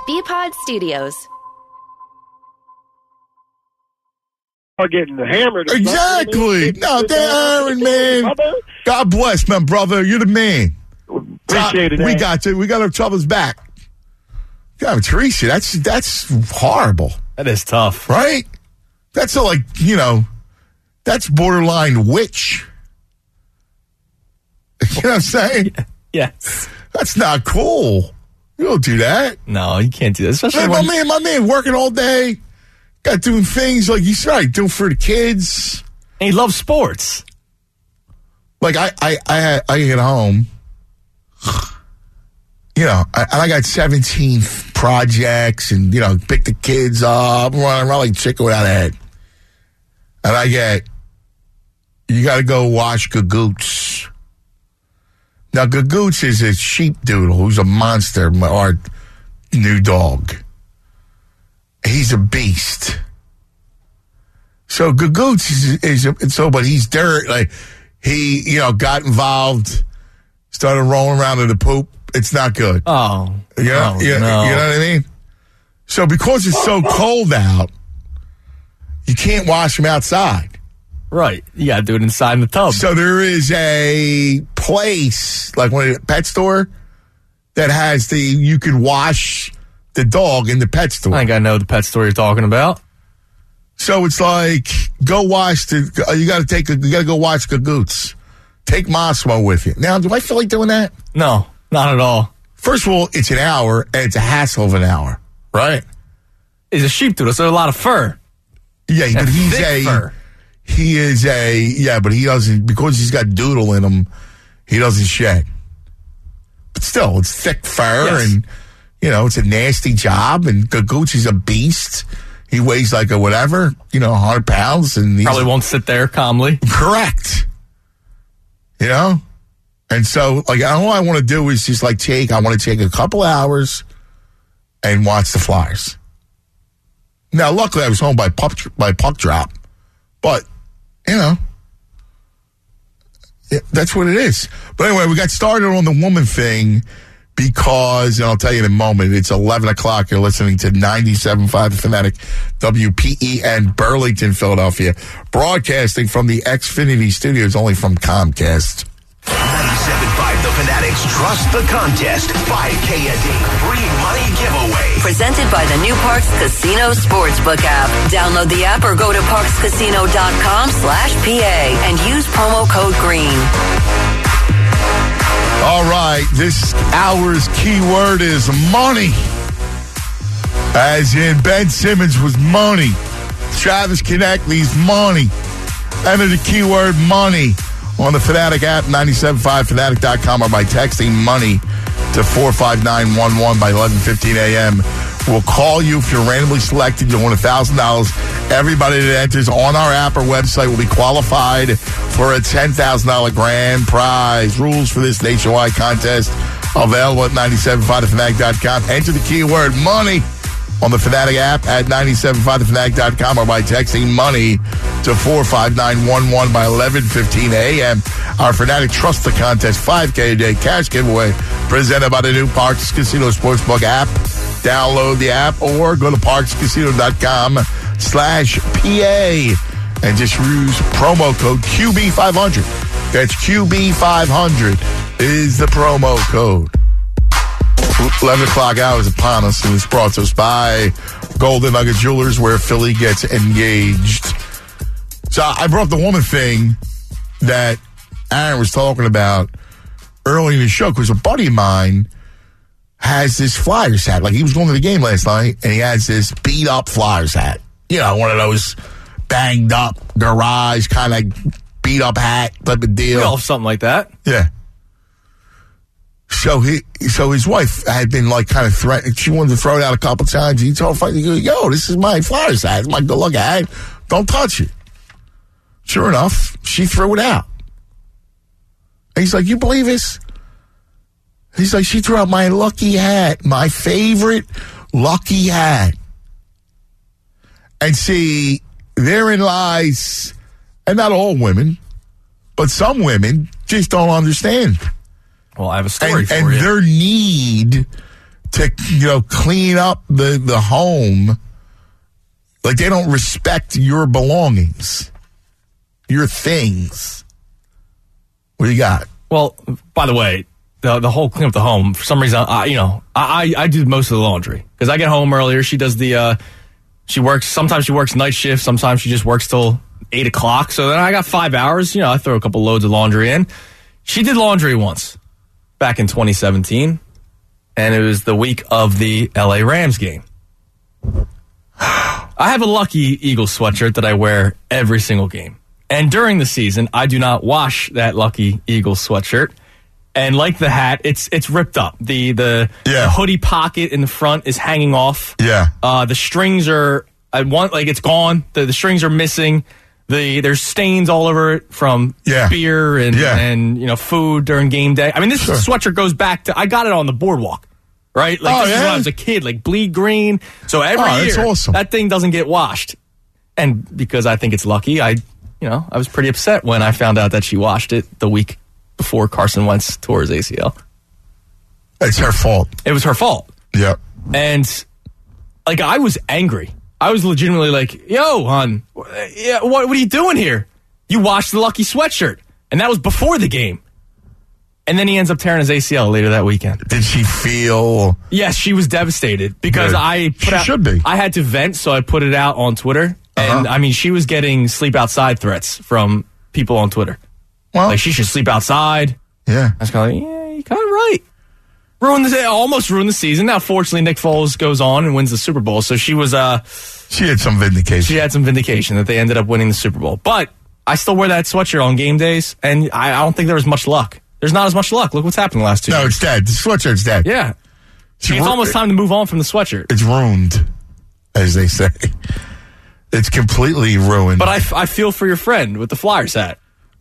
BPod Studios. Are getting hammered. Exactly. No, Aaron, man. God bless, my brother. You're the man. Appreciate it. We got our troubles back. God, Teresa, that's horrible. That is tough, right? That's that's borderline witch. You know what I'm saying? Yes. That's not cool. You don't do that. No, you can't do that. Especially my man, working all day. Got doing things like you said, doing for the kids. And he loves sports. Like I get home, I got 17 projects and, pick the kids up, running around like chicken without a head. And you got to go wash Gagoots. Now, Gagoots is a sheepdoodle who's a monster, our new dog. He's a beast. So Gagoots but he's dirt. Like he, got involved, started rolling around in the poop. It's not good. Oh, no. You know what I mean? So because it's so cold out, you can't wash them outside. Right. You got to do it inside in the tub. So there is a place, like a pet store, that has you can wash the dog in the pet store. I think I know the pet store you're talking about. So it's like, go wash you got to go watch Gagoots. Take Massimo with you. Now, do I feel like doing that? No, not at all. First of all, it's an hour, and it's a hassle of an hour, right? He's a sheepdoodle, so a lot of fur. Yeah, but fur. But he doesn't, because he's got doodle in him, he doesn't shed. But still, it's thick fur, and, it's a nasty job, and Gagoots is a beast. He weighs like 100 pounds. And probably won't sit there calmly. Correct. And so, all I want to do is just I want to take a couple hours and watch the Flyers. Now, luckily, I was home by puck drop. But, that's what it is. But anyway, we got started on the woman thing because, and I'll tell you in a moment, it's 11 o'clock. You're listening to 97.5 The Fanatic, WPEN, Burlington, Philadelphia. Broadcasting from the Xfinity Studios, only from Comcast. 97.5 The Fanatics Trust the Contest 5K a day free money giveaway. Presented by the new Parks Casino Sportsbook app. Download the app or go to parkscasino.com/PA and use promo code GREEN. All right, this hour's keyword is money. As in Ben Simmons was money. Travis Konecny's money. Enter the keyword money on the Fanatic app, 975fanatic.com, or by texting money to 45911 by 11:15 a.m. We'll call you if you're randomly selected. You'll win $1,000. Everybody that enters on our app or website will be qualified for a $10,000 grand prize. Rules for this nationwide contest available at 975fanatic.com. Enter the keyword money on the Fanatic app at 975thefanatic.com or by texting money to 45911 by 11:15 a.m. Our Fanatic Trust the Contest 5K a day cash giveaway presented by the new Parks Casino Sportsbook app. Download the app or go to parkscasino.com/PA and just use promo code QB500. That's QB500 is the promo code. 11 o'clock hour is upon us, and it's brought to us by Golden Nugget Jewelers, where Philly gets engaged. So I brought the woman thing that Aaron was talking about early in the show, because a buddy of mine has this Flyers hat. Like, he was going to the game last night, and he has this beat-up Flyers hat. One of those banged-up garage kind of beat-up hat type of deal. Well, something like that. Yeah. So his wife had been kind of threatening. She wanted to throw it out a couple times. He told her, "Yo, this is my Flyers hat. It's my good-looking hat. Don't touch it." Sure enough, she threw it out. And he's like, "You believe this?" He's like, "She threw out my lucky hat, my favorite lucky hat." And see, therein lies, and not all women, but some women just don't understand. Well, I have a story for you. And their need to, clean up the home. Like, they don't respect your belongings, your things. What do you got? Well, by the way, the whole clean up the home, for some reason, I do most of the laundry. Because I get home earlier. She does sometimes she works night shift. Sometimes she just works till 8 o'clock. So then I got 5 hours. I throw a couple loads of laundry in. She did laundry once back in 2017. And it was the week of the LA Rams game. I have a Lucky Eagles sweatshirt that I wear every single game. And during the season, I do not wash that Lucky Eagles sweatshirt. And like the hat, it's ripped up. The hoodie pocket in the front is hanging off. Yeah. The strings are it's gone. The strings are missing. There's stains all over it from beer and food during game day. I mean, this sweatshirt goes back to, I got it on the boardwalk, right? Like this is when I was a kid, like bleed green. So every year, awesome. That thing doesn't get washed. And because I think it's lucky, I was pretty upset when I found out that she washed it the week before Carson Wentz tore his ACL. It's her fault. It was her fault. Yeah. And I was angry. I was legitimately like, yo, hon, what are you doing here? You washed the Lucky sweatshirt. And that was before the game. And then he ends up tearing his ACL later that weekend. Did she feel... Yes, she was devastated because She should be. I had to vent, so I put it out on Twitter. And, I mean, she was getting sleep outside threats from people on Twitter. Well, she should sleep outside. Yeah. I was kind of like, you're kind of right. Almost ruined the season. Now, fortunately, Nick Foles goes on and wins the Super Bowl. So she was... she had some vindication. She had some vindication that they ended up winning the Super Bowl. But I still wear that sweatshirt on game days, and I don't think there was much luck. There's not as much luck. Look what's happened the last 2 years. No, it's dead. The sweatshirt's dead. Yeah. It's almost time to move on from the sweatshirt. It's ruined, as they say. It's completely ruined. But I feel for your friend with the Flyers hat.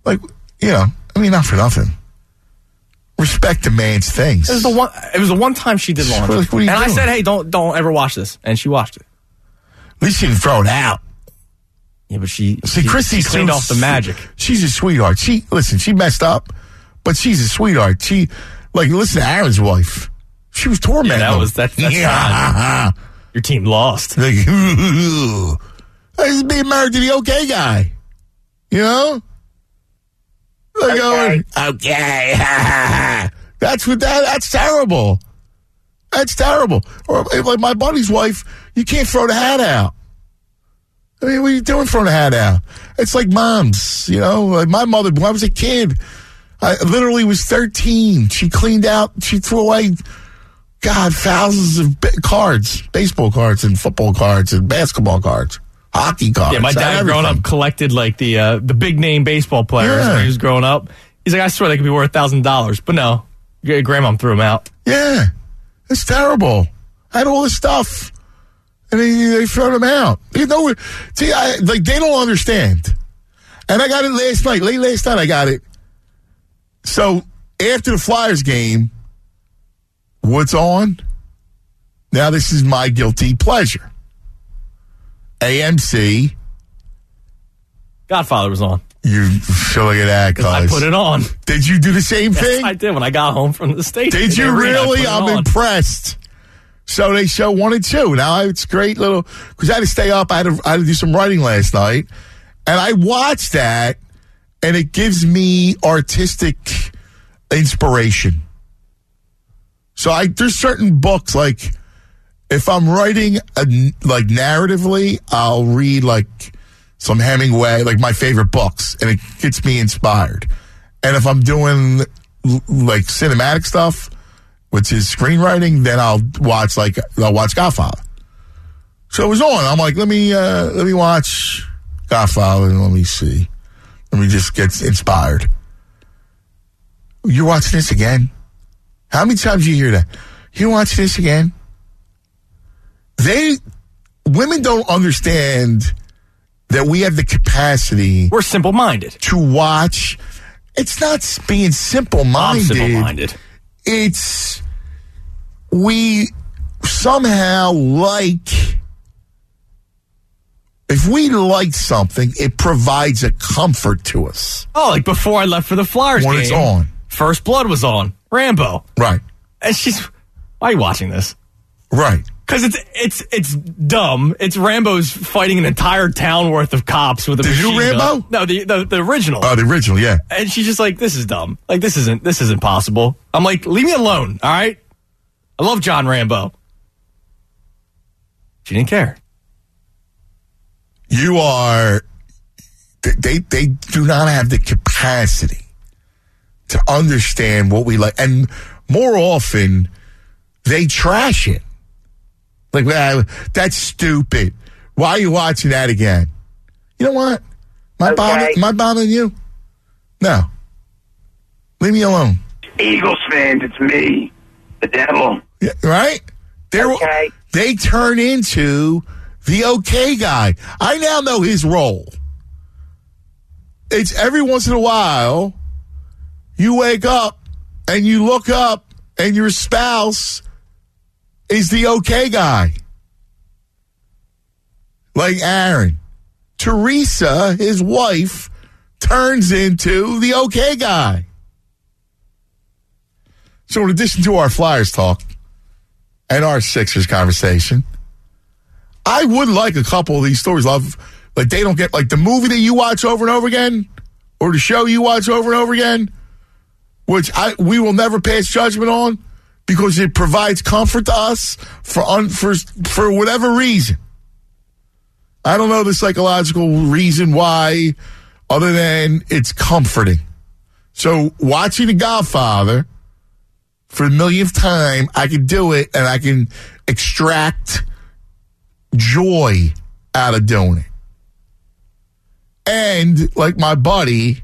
Not for nothing. Respect the man's things. It was the one time she did laundry. What are you doing? I said, hey, don't ever wash this. And she washed it. At least she didn't throw it out. Yeah, but she cleaned cleaned off the magic. She's a sweetheart. She messed up, but she's a sweetheart. Listen to Aaron's wife. She was tormenting him. That's fine. Your team lost. Like, I just being married to the okay guy. Okay. That's terrible. That's terrible. Or like my buddy's wife, you can't throw the hat out. I mean, what are you doing throwing the hat out? It's like moms, like my mother, when I was a kid, I literally was 13. She cleaned out, she threw away, thousands of cards, baseball cards and football cards and basketball cards. Hockey cards. Yeah, my dad growing up collected the big name baseball players when he was growing up. He's like, I swear they could be worth $1,000, but no, grandma threw them out. Yeah, it's terrible. I had all this stuff, and they throw them out. They don't understand. And I got it last night. Late last night, I got it. So after the Flyers game, what's on? Now this is my guilty pleasure. AMC. Godfather was on. You should look at that, cuz. I put it on. Did you do the same thing? Yes, I did when I got home from the station. Did you really? I'm impressed. So they show 1 and 2. Now it's great little, because I had to stay up. I had to do some writing last night. And I watched that, and it gives me artistic inspiration. So there's certain books, like, if I'm writing narratively, I'll read some Hemingway, like my favorite books, and it gets me inspired. And if I'm doing cinematic stuff, which is screenwriting, then I'll watch Godfather. So it was on. I'm like, let me watch Godfather and let me see. Let me just get inspired. You're watching this again? How many times do you hear that? You watch this again? Women don't understand that we have the capacity. We're simple-minded. To watch. It's not being simple-minded. I'm simple-minded. It's, we somehow if we like something, it provides a comfort to us. Oh, like before I left for the Flyers game. When it's on. First Blood was on. Rambo. Right. And why are you watching this? Right. Because it's dumb. It's Rambo's fighting an entire town worth of cops with a machine new Rambo? gun. No, the original. Oh, the original, yeah. And she's just like, this is dumb. Like, this isn't possible. I'm like, leave me alone, all right? I love John Rambo. She didn't care. You are... They do not have the capacity to understand what we like. And more often, they trash it. Like, that's stupid. Why are you watching that again? You know what? Am I bothering you? No. Leave me alone. Eagles fans, it's me, the devil. Yeah, right? They turn into the okay guy. I now know his role. It's every once in a while, you wake up and you look up and your spouse is the okay guy. Like Aaron. Teresa, his wife, turns into the okay guy. So in addition to our Flyers talk and our Sixers conversation, I would like a couple of these stories. Like they don't get, like the movie that you watch over and over again, or the show you watch over and over again, which we will never pass judgment on, because it provides comfort to us for whatever reason. I don't know the psychological reason why, other than it's comforting. So watching The Godfather for the millionth time, I can do it, and I can extract joy out of doing it. And like my buddy,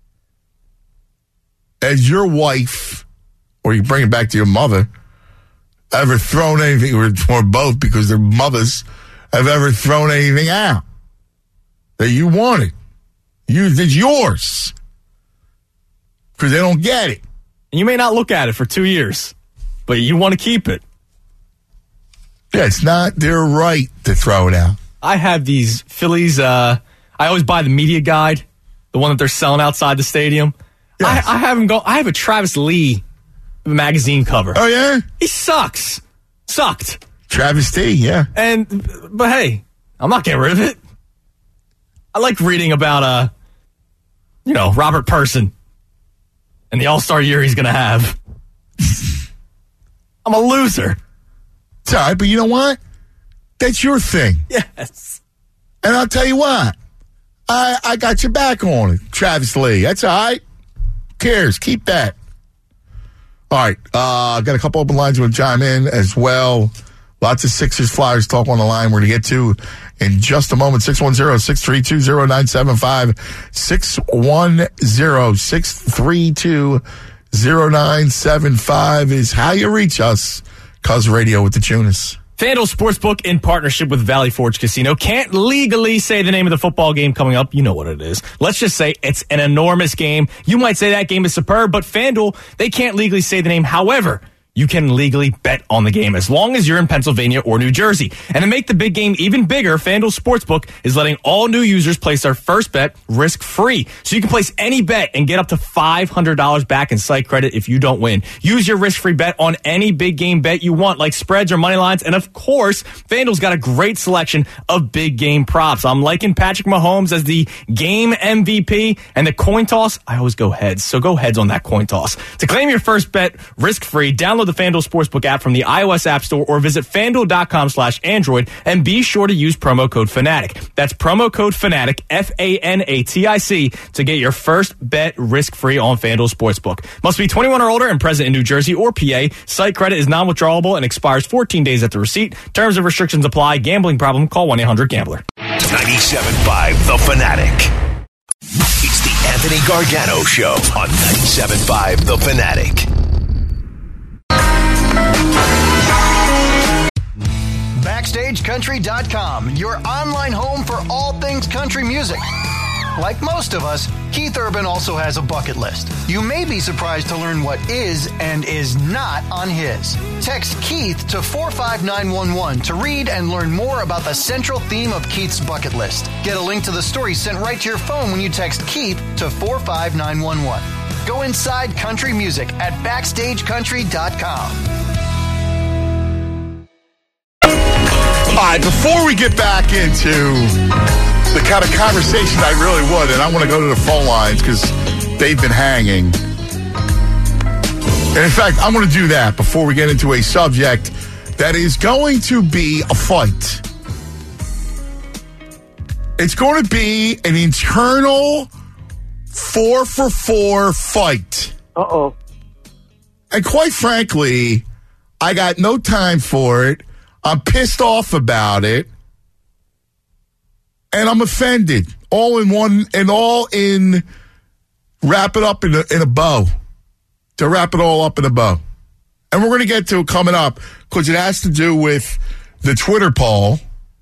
as your wife, or you bring it back to your mother, ever thrown anything, or both, because their mothers have ever thrown anything out that you wanted. It's yours. Because they don't get it. And you may not look at it for 2 years, but you want to keep it. Yeah, it's not their right to throw it out. I have these Phillies, I always buy the media guide, the one that they're selling outside the stadium. Yes. I have a Travis Lee magazine cover. Oh, yeah? He sucked. Travis T, yeah. But hey, I'm not getting rid of it. I like reading about, Robert Person and the All-Star year he's going to have. I'm a loser. It's all right, but you know what? That's your thing. Yes. And I'll tell you what. I got your back on it, Travis Lee. That's all right. Who cares? Keep that. All right. Got a couple open lines. We'll chime in as well. Lots of Sixers Flyers talk on the line we're going to get to in just a moment. 610-632-0975. 610-632-0975 is how you reach us. Cuz Radio with the Tunis. FanDuel Sportsbook, in partnership with Valley Forge Casino, can't legally say the name of the football game coming up. You know what it is. Let's just say it's an enormous game. You might say that game is superb, but FanDuel, they can't legally say the name. However, you can legally bet on the game as long as you're in Pennsylvania or New Jersey. And to make the big game even bigger, FanDuel Sportsbook is letting all new users place their first bet risk-free. So you can place any bet and get up to $500 back in site credit if you don't win. Use your risk-free bet on any big game bet you want, like spreads or money lines. And of course, FanDuel's got a great selection of big game props. I'm liking Patrick Mahomes as the game MVP, and the coin toss, I always go heads. So go heads on that coin toss. To claim your first bet risk-free, download the FanDuel Sportsbook app from the iOS App Store or visit FanDuel.com/Android, and be sure to use promo code Fanatic. That's promo code Fanatic, FANATIC, to get your first bet risk-free on FanDuel Sportsbook. Must be 21 or older and present in New Jersey or PA. Site credit is non-withdrawable and expires 14 days after receipt. Terms and restrictions apply. Gambling problem? Call 1-800-GAMBLER. 97.5 The Fanatic. It's the Anthony Gargano Show on 97.5 The Fanatic. BackstageCountry.com, your online home for all things country music. Like most of us, Keith Urban also has a bucket list. You may be surprised to learn what is and is not on his. Text Keith to 45911 to read and learn more about the central theme of Keith's bucket list. Get a link to the story sent right to your phone when you text Keith to 45911. Go inside country music at BackstageCountry.com. right, before we get back into the kind of conversation I really would, and I want to go to the phone lines because they've been hanging. And in fact, I'm going to do that before we get into a subject that is going to be a fight. It's going to be an internal 4-for-4 fight. Uh-oh. And quite frankly, I got no time for it. I'm pissed off about it. And I'm offended. All in wrap it up in a bow. To wrap it all up in a bow. And we're going to get to it coming up because it has to do with the Twitter poll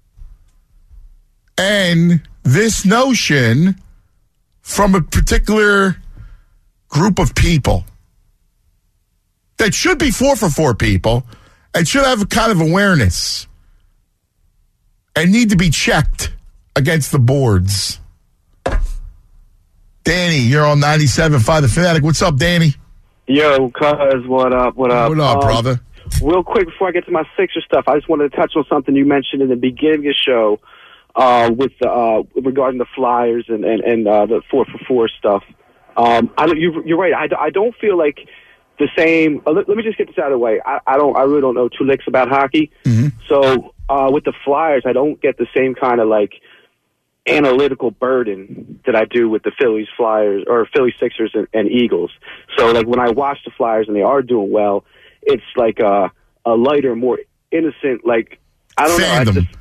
and this notion from a particular group of people that should be 4-for-4 people and should have a kind of awareness and need to be checked against the boards. Danny, you're on 97.5 The Fanatic. What's up, Danny? Yo, cuz, what up? What up, brother? Real quick, before I get to my Sixer stuff, I just wanted to touch on something you mentioned in the beginning of the show regarding the Flyers and the 4-for-4 stuff. You're right. I don't feel like the same. Let me just get this out of the way. I really don't know two licks about hockey. Mm-hmm. So with the Flyers, I don't get the same kind of like analytical burden that I do with the Phillies, Flyers, or Philly Sixers and Eagles. So like when I watch the Flyers and they are doing well, it's like a lighter, more innocent, like I don't fandom. know.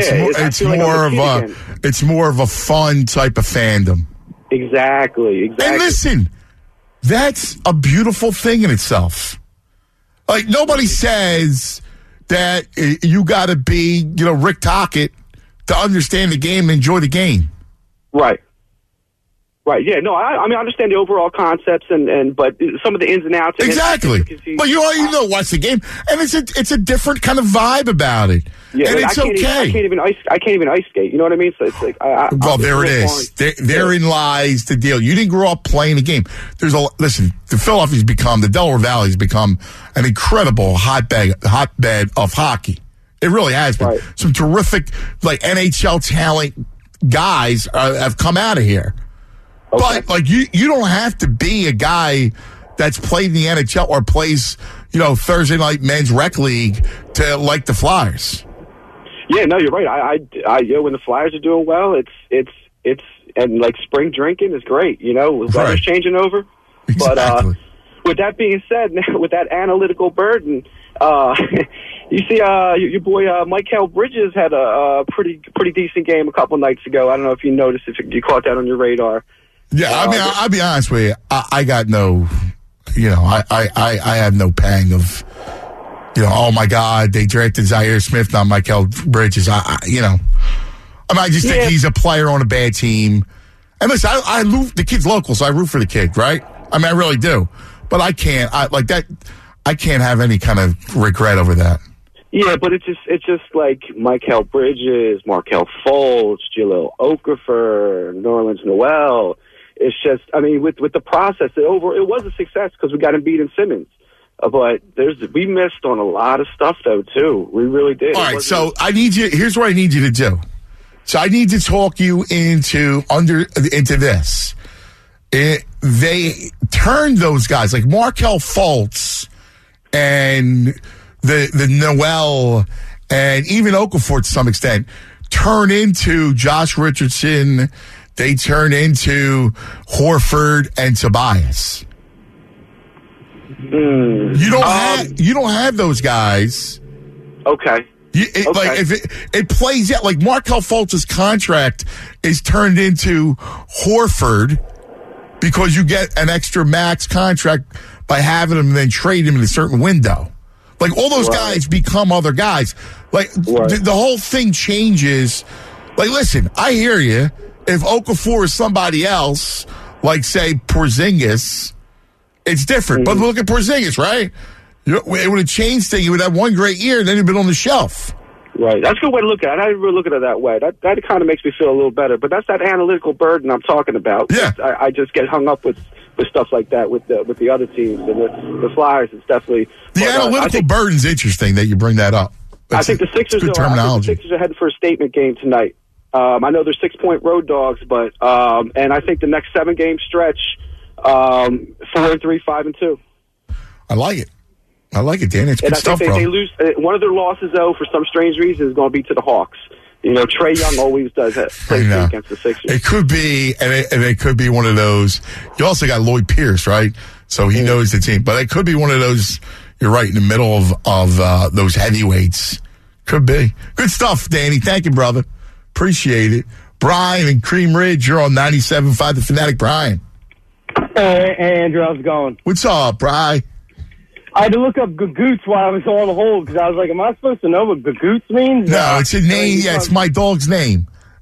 It's more of a fun type of fandom. Exactly. And listen, that's a beautiful thing in itself. Like nobody says that you got to be, Rick Tocchet to understand the game and enjoy the game. Right. Yeah, no, I mean, I understand the overall concepts but some of the ins and outs. Exactly. But you watch the game, and it's a different kind of vibe about it. Yeah, and it's okay. I can't even ice skate. You know what I mean? So it's like, there it is. Therein lies the deal. You didn't grow up playing the game. Listen, the Delaware Valley's become an incredible hotbed of hockey. It really has been. Right. Some terrific, like NHL talent guys have come out of here. Okay. But like you don't have to be a guy that's played in the NHL or plays, Thursday night men's rec league to like the Flyers. Yeah, no, you're right. I when the Flyers are doing well, it's and like spring drinking is great. With weather's changing over. Exactly. But with that being said, now with that analytical burden, you see, your boy Mikal Bridges had a pretty decent game a couple nights ago. I don't know if you noticed, if you caught that on your radar. Yeah, I mean, I'll be honest with you. I got no, I have no pang of, oh my God, they drafted Zaire Smith, not Mikal Bridges. I just think he's a player on a bad team. And listen, I root, the kid's local, so I root for the kid, right? I mean, I really do. But I can't have any kind of regret over that. Yeah, but it's just like Mikal Bridges, Markelle Fultz, Jahlil Okafor, Nerlens Noel. It's just, I mean, with the process, it was a success because we got Embiid and Simmons. But we missed on a lot of stuff, though, too. We really did. All right, so here's what I need you to do. So I need to talk you into this. They turned those guys, like Markelle Fultz and the Noel and even Okafor to some extent, turn into Josh Richardson. They turn into Horford and Tobias. You don't have those guys. Okay. Like if it plays out, like Markelle Fultz's contract is turned into Horford because you get an extra max contract by having him and then trade him in a certain window. Like all those guys become other guys. Like the whole thing changes. Like, listen, I hear you. If Okafor is somebody else, like say Porzingis, it's different. But look at Porzingis, right? It would have changed things. He would have one great year, and then he'd been on the shelf. Right. That's a good way to look at it. I didn't really look at it that way. That kind of makes me feel a little better. But that's that analytical burden I'm talking about. Yeah. I just get hung up with stuff like that with the other teams. And with the Flyers, it's definitely... The analytical burden's interesting that you bring that up. I think the Sixers are headed for a statement game tonight. I know they're 6-point road dogs, but and I think the next 7-game stretch, 4-3, 5-2. I like it. I like it, Dan. It's good stuff, bro. They lose. One of their losses, though, for some strange reason, is going to be to the Hawks. You know, Trae Young always does that. Plays against the Sixers. It could be, and it could be one of those. You also got Lloyd Pierce, right? So he knows the team, but it could be one of those. You're right in the middle of those heavyweights. Could be good stuff, Danny. Thank you, brother. Appreciate it. Brian in Cream Ridge, you're on 97.5 The Fanatic. Brian. Hey, Andrew, how's it going? What's up, Brian? I had to look up Gagoots while I was on hold because I was like, am I supposed to know what Gagoots means? No, it's a name. Yeah, it's my dog's name.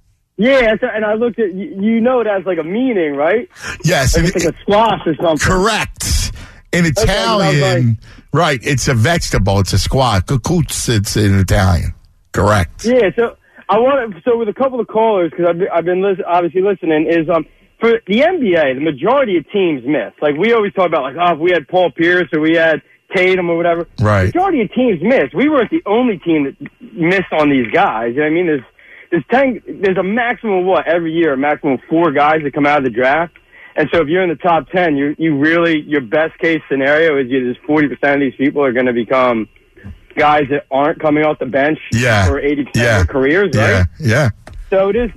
Yeah, and I looked at, you know it has like a meaning, right? Yes. Like it's like a squash or something. Correct. In Italian, right, it's a vegetable. It's a squash. Gagoots, it's in Italian. Correct. Yeah, so with a couple of callers, because I've been obviously listening, is for the NBA, the majority of teams miss. Like, we always talk about, like, if we had Paul Pierce or we had Tatum or whatever. Right. The majority of teams missed. We weren't the only team that missed on these guys. You know what I mean? There's a maximum of every year, a maximum of 4 guys that come out of the draft. And so if you're in the top 10, you really, your best case scenario is there's 40% of these people are going to become guys that aren't coming off the bench for 80% of their careers, right? Yeah. So it is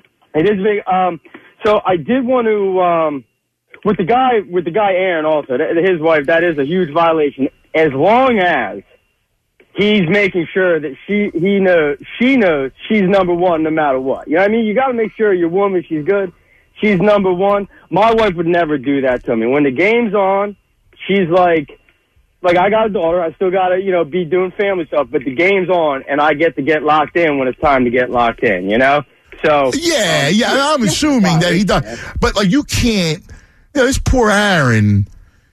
big. So I did want to, with the guy Aaron also, his wife, that is a huge violation. As long as he's making sure that she knows she's number one no matter what. You know what I mean? You got to make sure your woman, she's good. She's number one. My wife would never do that to me. When the game's on, she's like I got a daughter. I still got to, be doing family stuff, but the game's on and I get to get locked in when it's time to get locked in, So I'm assuming that he does. But like you can't, this poor Aaron,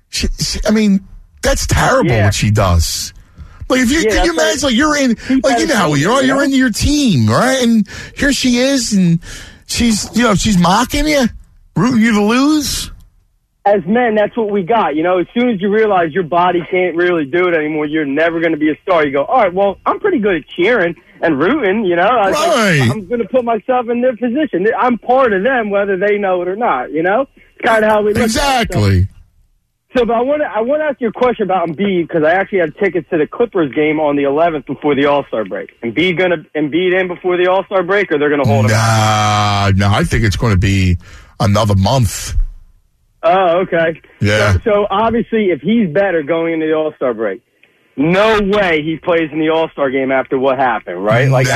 that's terrible what she does. Like if can you imagine like you're in how you're in your team, right? And here she is and she's mocking you, rooting you to lose. As men, that's what we got. As soon as you realize your body can't really do it anymore, you're never going to be a star. You go, all right, well, I'm pretty good at cheering and rooting, Right. I'm going to put myself in their position. I'm part of them, whether they know it or not, It's kind of how we look Exactly. at it. But I want to ask you a question about Embiid, because I actually had tickets to the Clippers game on the 11th before the All-Star break. Embiid in before the All-Star break, or they're going to hold him out? No, I think it's going to be another month. Oh, okay. Yeah. So obviously, if he's better going into the All-Star break, no way he plays in the All-Star game after what happened, right? Like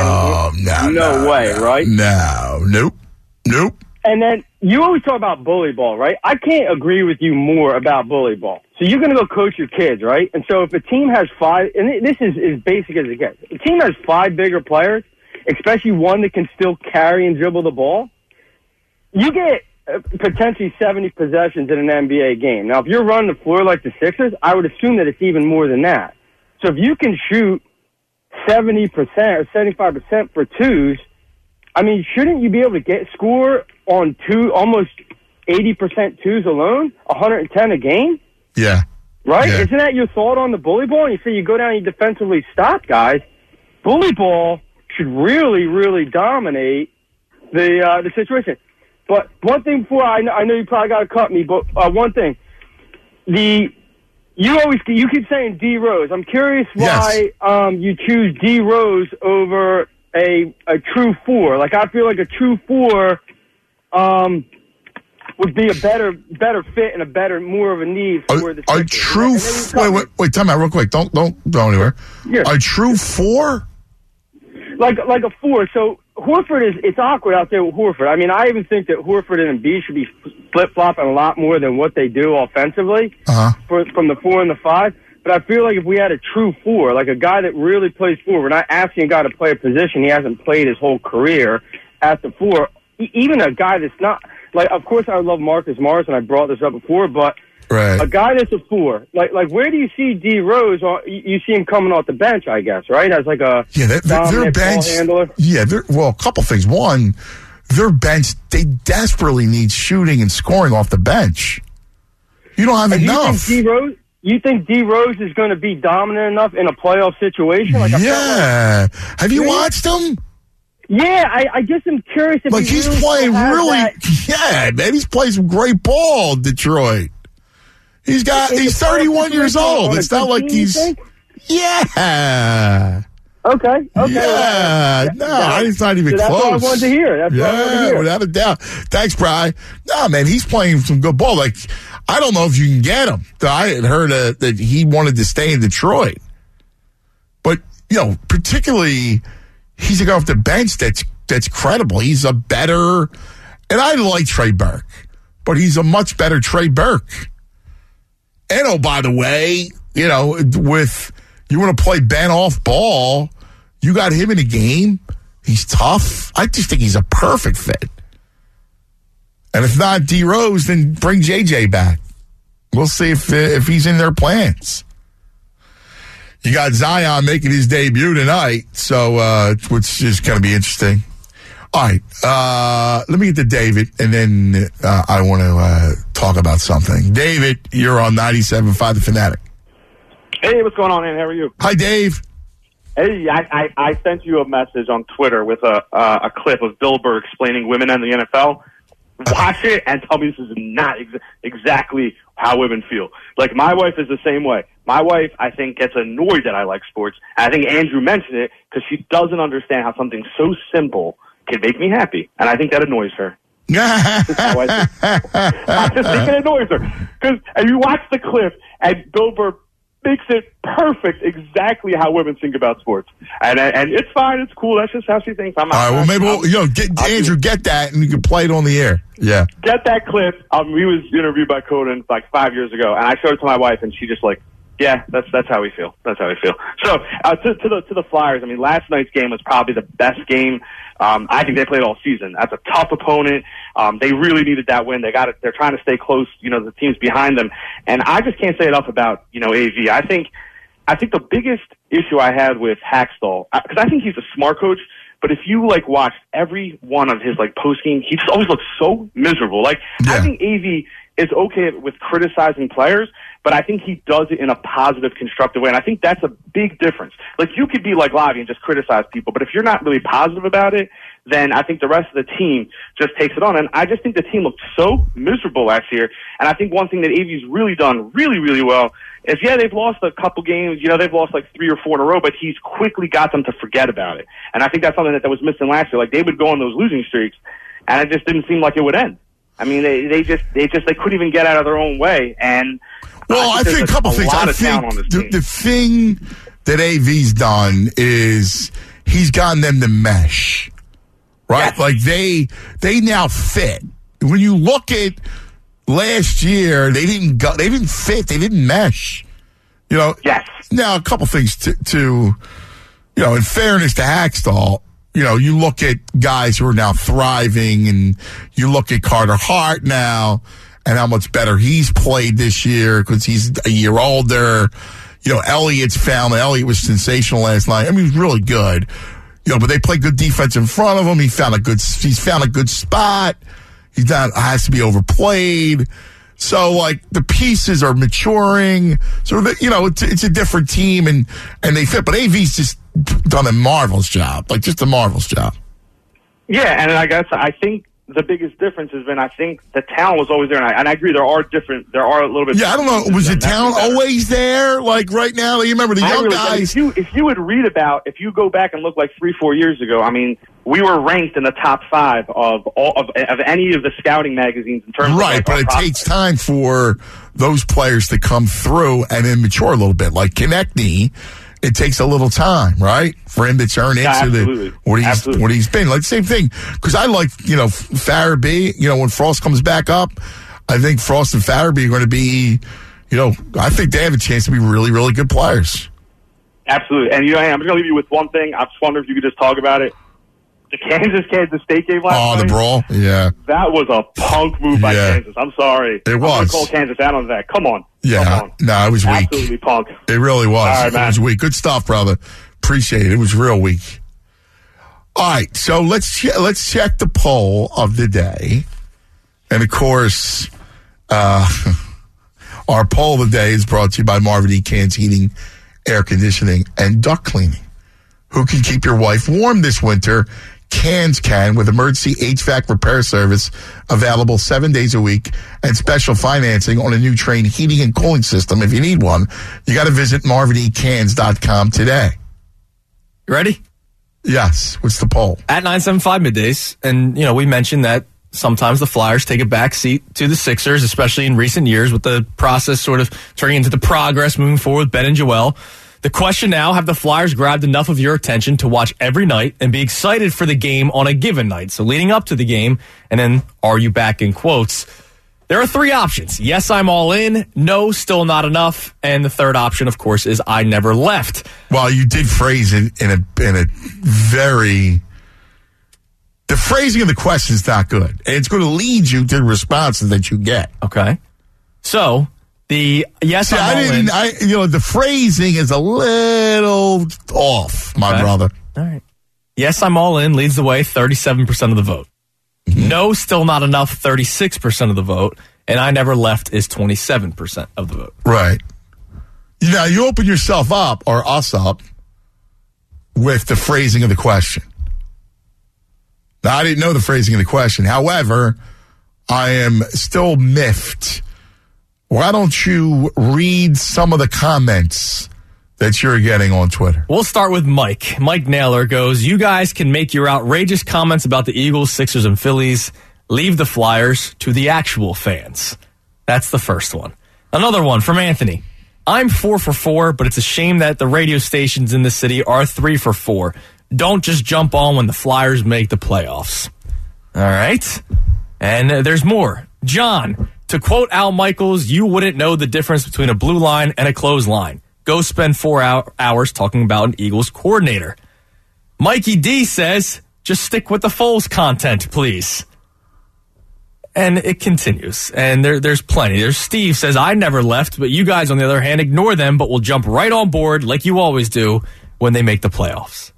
no way, right? Nope. And then you always talk about bully ball, right? I can't agree with you more about bully ball. So you're going to go coach your kids, right? And so if a team has 5, and this is as basic as it gets, a team has 5 bigger players, especially one that can still carry and dribble the ball, you get potentially 70 possessions in an NBA game. Now, if you're running the floor like the Sixers, I would assume that it's even more than that. So if you can shoot 70% or 75% for twos, shouldn't you be able to score on almost 80% twos alone, 110 a game? Yeah. Right? Yeah. Isn't that your thought on the bully ball? And you say you go down and you defensively stop guys. Bully should really, really dominate the situation. But one thing before, I know you probably got to cut me, but one thing. You keep saying D Rose. I'm curious why you choose D Rose over a true 4. Like, I feel like a true 4 would be a better fit and more of a need for the Sixers. Wait, time out real quick. Don't go anywhere. Yeah. A true 4? Like a 4. So Horford it's awkward out there with Horford. I even think that Horford and Embiid should be flip-flopping a lot more than what they do offensively from the 4 and the 5. But I feel like if we had a true 4, like a guy that really plays 4, we're not asking a guy to play a position he hasn't played his whole career at the 4. Even a guy that's not, like, of course I love Marcus Morris, and I brought this up before, but a guy that's a 4, like where do you see D Rose? You see him coming off the bench, I guess, right? As like a their bench handler. Yeah, a couple things. One, their bench, they desperately need shooting and scoring off the bench. You don't have enough. Do You think D Rose is going to be dominant enough in a playoff situation? Have you watched him? Yeah, I just am curious if he's playing really. Yeah, man, he's playing some great ball in Detroit. He's 31 years old. It's not like he's. Yeah. Okay. Yeah. No, he's not even close. That's what I wanted to hear. Without a doubt. Thanks, Bri. No, man, he's playing some good ball. Like, I don't know if you can get him. I had heard that he wanted to stay in Detroit. But, particularly, he's a guy off the bench that's credible. He's a better, and I like Trey Burke, but he's a much better Trey Burke. And, by the way, with you want to play Ben off ball, you got him in the game. He's tough. I just think he's a perfect fit. And if not D Rose, then bring JJ back. We'll see if he's in their plans. You got Zion making his debut tonight, so which is going to be interesting. All right, let me get to David, and then I want to talk about something. David, you're on 97.5 The Fanatic. Hey, what's going on, man? How are you? Hi, Dave. Hey, I sent you a message on Twitter with a clip of Bill Burr explaining women in the NFL. Watch it and tell me this is not exactly how women feel. Like, my wife is the same way. My wife, I think, gets annoyed that I like sports. And I think Andrew mentioned it because she doesn't understand how something so simple can make me happy. And I think that annoys her. I just think it annoys her. And you watch the clip, and Bill Burr makes it perfect, exactly how women think about sports, and it's fine, it's cool. That's just how she thinks. All right, well, maybe Andrew, get that, and you can play it on the air. Yeah, get that clip. We was interviewed by Conan like 5 years ago, and I showed it to my wife, and she just like, yeah, that's how we feel. That's how we feel. So to the Flyers. I mean, last night's game was probably the best game I think they played all season. That's a tough opponent. They really needed that win. They got it. They're trying to stay close. The teams behind them, and I just can't say enough about AV. I think the biggest issue I had with Hackstall, because I think he's a smart coach, but if you watched every one of his post game, he just always looks so miserable. I think AV is okay with criticizing players, but I think he does it in a positive, constructive way, and I think that's a big difference. You could be like Lavi and just criticize people, but if you're not really positive about it, then I think the rest of the team just takes it on. And I just think the team looked so miserable last year, and I think one thing that AV's really done really, really well is, they've lost a couple games. They've lost 3 or 4 in a row, but he's quickly got them to forget about it. And I think that's something that was missing last year. They would go on those losing streaks, and it just didn't seem like it would end. I mean, they couldn't even get out of their own way. And I think a couple things. I think the thing that AV's done is he's gotten them to mesh, right? Yes. They now fit. When you look at last year, they didn't fit. They didn't mesh. Yes. Now, a couple things to in fairness to Hackstall, you look at guys who are now thriving, and you look at Carter Hart now and how much better he's played this year because he's a year older. Elliott's found. Elliott was sensational last night. I mean, he was really good. But they play good defense in front of him. He's found a good spot. Has to be overplayed. So, the pieces are maturing. So, it's a different team, and they fit. But AV's just done a marvelous job. Just a marvelous job. Yeah, and I think the biggest difference has been, I think the talent was always there, and I agree there are a little bit. Yeah, I don't know. Was the talent always there? Right now, you remember the young guys. If you would read about, if you go back and look 3-4 years ago, I mean, we were ranked in the top 5 of any of the scouting magazines in terms of but it takes time for those players to come through and then mature a little bit. Like Konechny, it takes a little time, right, for him to turn into what he's been. Same thing, because I like Farabee. When Frost comes back up, I think Frost and Farabee are going to be, I think they have a chance to be really, really good players. Absolutely, and I'm just going to leave you with one thing. I just wonder if you could just talk about it. The Kansas State game last night. Oh, the brawl? Yeah. That was a punk move by Kansas. I'm sorry. It was. I'm going to call Kansas out on that. Come on. Yeah. Come on. No, it was weak. Absolutely punk. It really was. All right, man. It was weak. Good stuff, brother. Appreciate it. It was real weak. All right, so let's check the poll of the day. And, of course, Our poll of the day is brought to you by Marvin E. Cans Heating, Air Conditioning, and Duct Cleaning. Who can keep your wife warm this winter? Cans can, with emergency HVAC repair service available 7 days a week and special financing on a new Trane heating and cooling system. If you need one, you got to visit marvinecans.com today. You ready? Yes. What's the poll? At 975 middays, and we mentioned that sometimes the Flyers take a back seat to the Sixers, especially in recent years, with the process sort of turning into the progress moving forward with Ben and Joel. The question now, have the Flyers grabbed enough of your attention to watch every night and be excited for the game on a given night? So leading up to the game, and then are you back in quotes? There are three options. Yes, I'm all in. No, still not enough. And the third option, of course, is I never left. Well, you did phrase it in a very... The phrasing of the question is not good. And it's going to lead you to the responses that you get. Okay. So... The yes, the phrasing is a little off, my brother. All right. Yes, I'm all in leads the way, 37% of the vote. Mm-hmm. No, still not enough, 36% of the vote. And I never left is 27% of the vote. Right. Now, you open yourself up, or us up, with the phrasing of the question. Now, I didn't know the phrasing of the question. However, I am still miffed. Why don't you read some of the comments that you're getting on Twitter? We'll start with Mike. Mike Naylor goes, you guys can make your outrageous comments about the Eagles, Sixers, and Phillies. Leave the Flyers to the actual fans. That's the first one. Another one from Anthony. I'm 4 for 4, but it's a shame that the radio stations in the city are 3 for 4. Don't just jump on when the Flyers make the playoffs. All right. And there's more. John, to quote Al Michaels, you wouldn't know the difference between a blue line and a clothesline. Go spend 4 hours talking about an Eagles coordinator. Mikey D says, just stick with the Foles content, please. And it continues. And there's plenty. There's Steve says, I never left, but you guys, on the other hand, ignore them, but will jump right on board like you always do when they make the playoffs.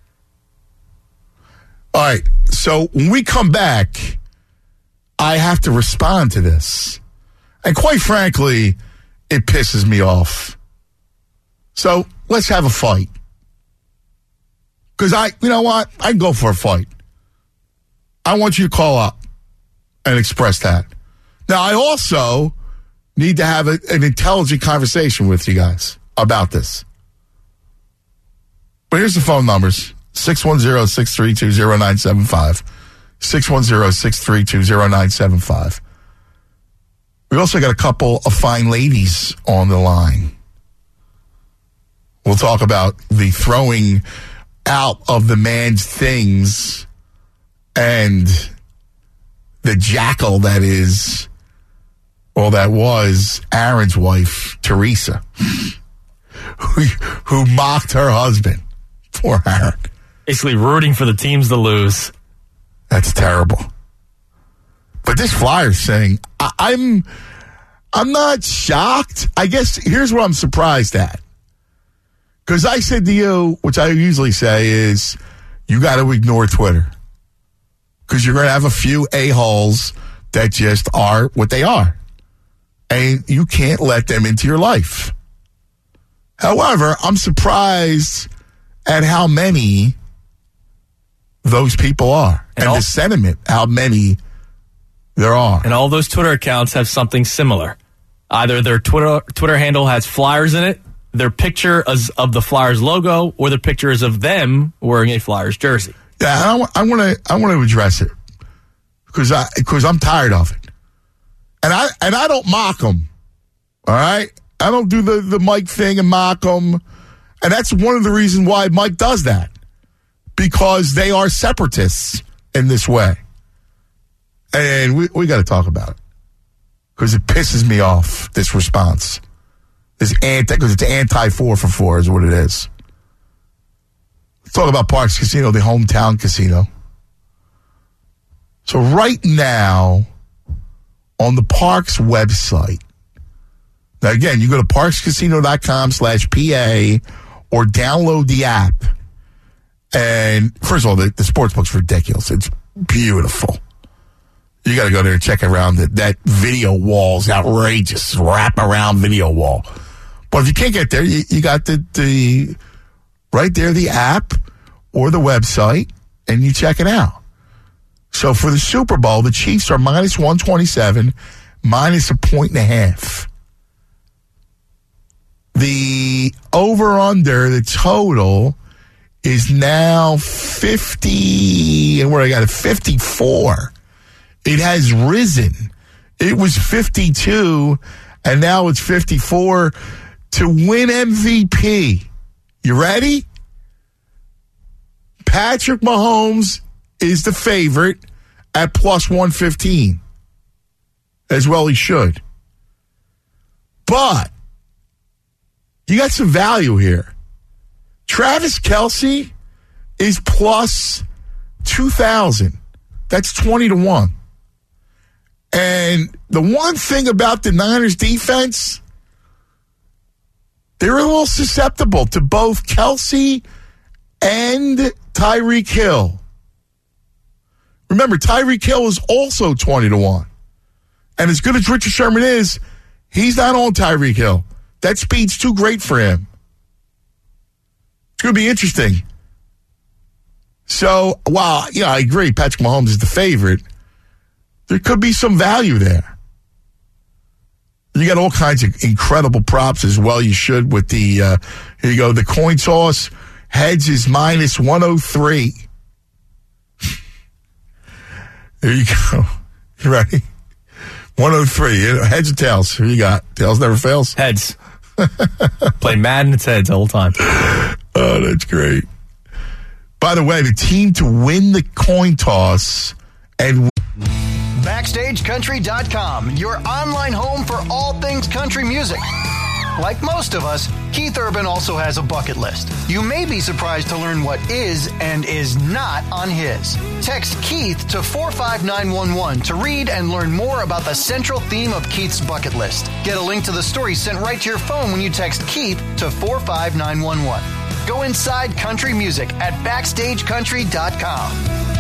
All right. So when we come back, I have to respond to this. And quite frankly, it pisses me off. So let's have a fight. Because you know what? I can go for a fight. I want you to call up and express that. Now, I also need to have an intelligent conversation with you guys about this. But here's the phone numbers. 610-632-0975. 610-632-0975. We also got a couple of fine ladies on the line. We'll talk about the throwing out of the man's things and the jackal that was Aaron's wife, Teresa, who mocked her husband. Poor Aaron. Basically rooting for the teams to lose. That's terrible. But this Flyers thing, I'm not shocked. I guess here's what I'm surprised at. Because I said to you, which I usually say is, you got to ignore Twitter. Because you're going to have a few a-holes that just are what they are. And you can't let them into your life. However, I'm surprised at how many those people are. And the sentiment, how many there are. And all those Twitter accounts have something similar. Either their Twitter handle has Flyers in it, their picture is of the Flyers logo, or their picture is of them wearing a Flyers jersey. Yeah, I want to address it because I'm tired of it, and I don't mock them. All right, I don't do the Mike thing and mock them, and that's one of the reasons why Mike does that, because they are separatists in this way, and we got to talk about it because it pisses me off. This response. Because it's anti 4 for 4 is what it is. Let's talk about Parx Casino, the hometown casino. So right now, on the Parx website, now again, you go to parxcasino.com/PA or download the app. And first of all, the sportsbook's ridiculous. It's beautiful. You got to go there and check around that video wall's outrageous wrap around video wall. But if you can't get there, you got the right there, the app or the website, and you check it out. So for the Super Bowl, the Chiefs are minus 127, minus a 1.5. The over-under, the total, is now 50, and where I got it, 54. It has risen. It was 52, and now it's 54 to win MVP. You ready? Patrick Mahomes is the favorite at plus 115. As well he should. But you got some value here. Travis Kelce is plus 2,000. That's 20 to 1. And the one thing about the Niners defense, they're a little susceptible to both Kelce and Tyreek Hill. Remember, Tyreek Hill is also 20 to 1. And as good as Richard Sherman is, he's not on Tyreek Hill. That speed's too great for him. It's going to be interesting. So, while, I agree, Patrick Mahomes is the favorite, there could be some value there. You got all kinds of incredible props as well. You should with the, here you go, the coin toss. Heads is minus 103. There you go. You ready? 103. Heads or tails? Who you got? Tails never fails? Heads. Play Madden, it's heads the whole time. Oh, that's great. By the way, the team to win the coin toss and BackstageCountry.com, your online home for all things country music. Like most of us, Keith Urban also has a bucket list. You may be surprised to learn what is and is not on his. Text Keith to 45911 to read and learn more about the central theme of Keith's bucket list. Get a link to the story sent right to your phone when you text Keith to 45911. Go inside country music at BackstageCountry.com.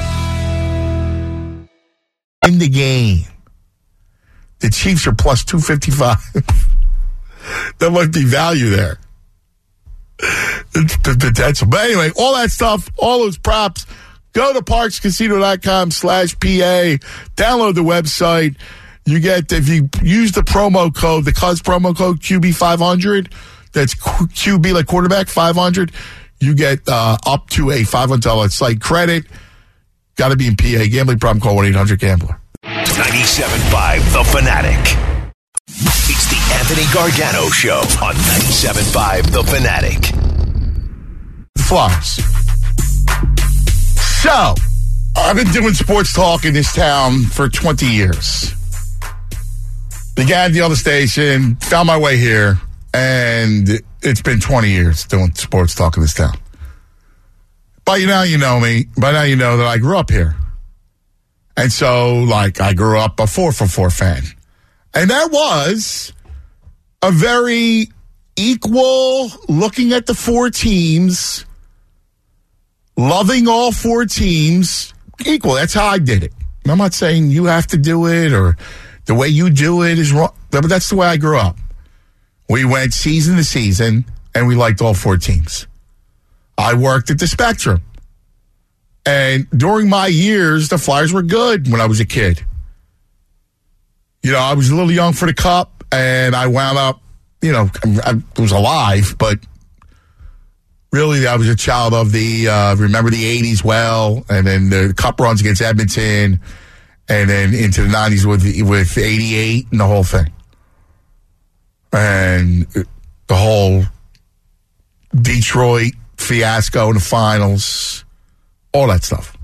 In the game, the Chiefs are plus 255. There might be value there. It's the potential. But anyway, all that stuff, all those props, go to parkscasino.com/PA, download the website. You get, if you use the promo code, the Cuz promo code QB500, that's QB like quarterback 500, you get up to a $500 site credit. Got to be in PA. Gambling problem, call 1-800-GAMBLER. 97.5 The Fanatic. It's the Anthony Gargano Show on 97.5 The Fanatic. The Flyers. So, I've been doing sports talk in this town for 20 years. Began at the other station, found my way here, and it's been 20 years doing sports talk in this town. By now you know me. By now you know that I grew up here. And so, I grew up a 4-for-4 fan. And that was a very equal looking at the four teams, loving all four teams, equal. That's how I did it. I'm not saying you have to do it or the way you do it is wrong, but that's the way I grew up. We went season to season, and we liked all four teams. I worked at the Spectrum. And during my years, the Flyers were good when I was a kid. I was a little young for the Cup, and I wound up, I was alive, but really I was a child of the, remember the 80s well, and then the Cup runs against Edmonton, and then into the 90s with 88 and the whole thing. And the whole Detroit fiasco in the finals, all that stuff.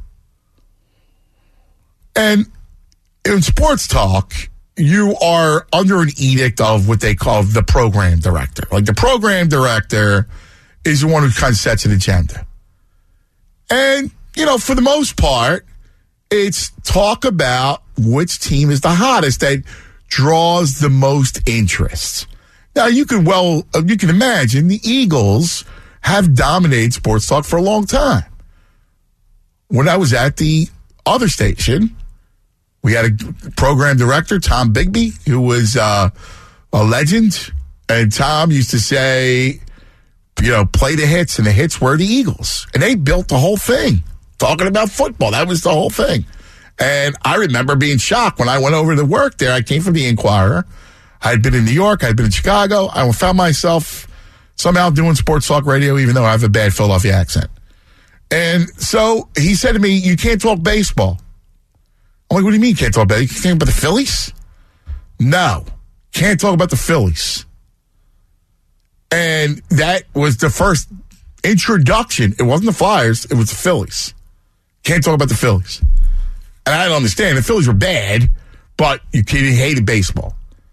And in sports talk, you are under an edict of what they call the program director. Like the program director is the one who kind of sets an agenda. And, for the most part, it's talk about which team is the hottest that draws the most interest. Now, you can imagine the Eagles have dominated sports talk for a long time. When I was at the other station, We had a program director, Tom Bigby, who was a legend. And Tom used to say, play the hits, and the hits were the Eagles. And they built the whole thing, talking about football. That was the whole thing. And I remember being shocked when I went over to work there. I came from the Inquirer. I had been in New York. I had been in Chicago. I found myself somehow doing sports talk radio, even though I have a bad Philadelphia accent. And so he said to me, you can't talk baseball. I'm like, what do you mean you can't talk about it? You can't talk about the Phillies? No, can't talk about the Phillies. And that was the first introduction. It wasn't the Flyers. It was the Phillies. Can't talk about the Phillies. And I don't understand. The Phillies were bad, but you hated baseball.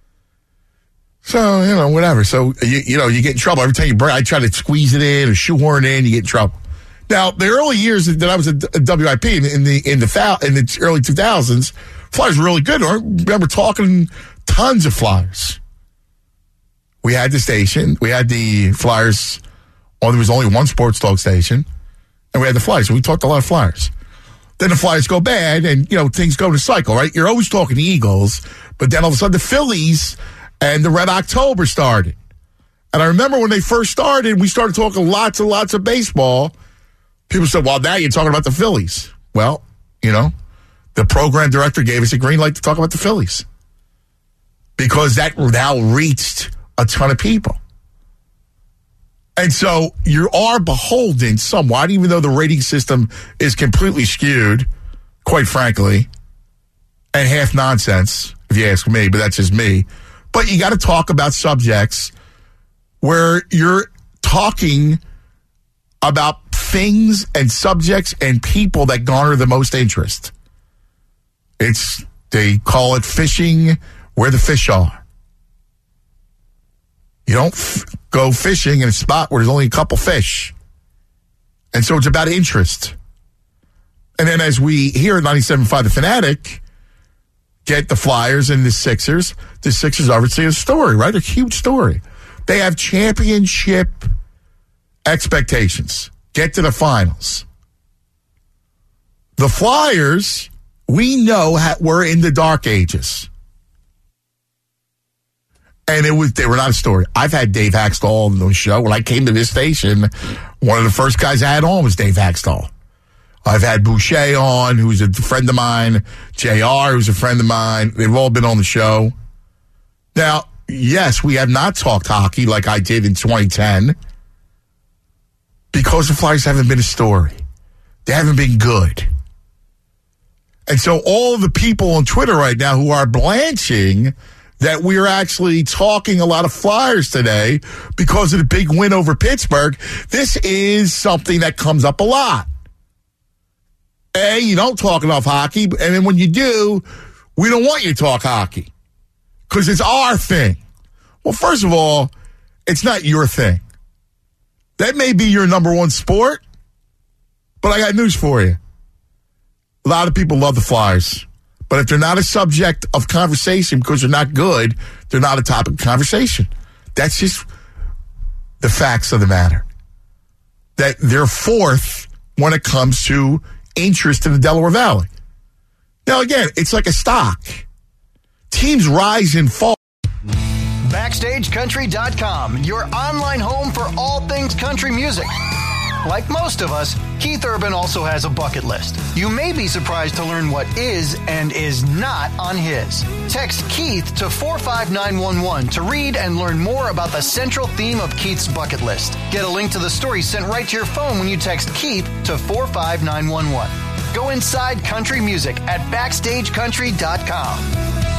So, whatever. So, you get in trouble. Every time I try to squeeze it in or shoehorn it in, you get in trouble. Now, the early years that I was at WIP in the early 2000s, Flyers were really good. I remember talking tons of Flyers. We had the station. We had the Flyers. There was only one sports talk station. And we had the Flyers. So we talked a lot of Flyers. Then the Flyers go bad and, things go in a cycle, right? You're always talking the Eagles. But then all of a sudden the Phillies and the Red October started. And I remember when they first started, we started talking lots and lots of baseball. People said, well, now you're talking about the Phillies. Well, the program director gave us a green light to talk about the Phillies. Because that now reached a ton of people. And so you are beholden somewhat, even though the rating system is completely skewed, quite frankly, and half nonsense, if you ask me, but that's just me. But you got to talk about subjects where you're talking about things and subjects and people that garner the most interest. They call it fishing where the fish are. You don't go fishing in a spot where there's only a couple fish. And so it's about interest. And then as we here at 97.5 The Fanatic get the Flyers and the Sixers obviously a story, right? A huge story. They have championship expectations. Get to the finals. The Flyers, we know, were in the dark ages. And they were not a story. I've had Dave Haxtell on the show. When I came to this station, one of the first guys I had on was Dave Haxtell. I've had Boucher on, who's a friend of mine. JR, who's a friend of mine. They've all been on the show. Now, yes, we have not talked hockey like I did in 2010 because the Flyers haven't been a story. They haven't been good. And so all of the people on Twitter right now who are blanching that we're actually talking a lot of Flyers today because of the big win over Pittsburgh, this is something that comes up a lot. You don't talk enough hockey, and then when you do, we don't want you to talk hockey because it's our thing. Well, first of all, it's not your thing. That may be your number one sport, but I got news for you. A lot of people love the Flyers. But if they're not a subject of conversation because they're not good, they're not a topic of conversation. That's just the facts of the matter. That they're fourth when it comes to interest in the Delaware Valley. Now, again, it's like a stock. Teams rise and fall. BackstageCountry.com, your online home for all things country music. Like most of us, Keith Urban also has a bucket list. You may be surprised to learn what is and is not on his. Text Keith to 45911 to read and learn more about the central theme of Keith's bucket list. Get a link to the story sent right to your phone when you text Keith to 45911. Go inside country music at BackstageCountry.com.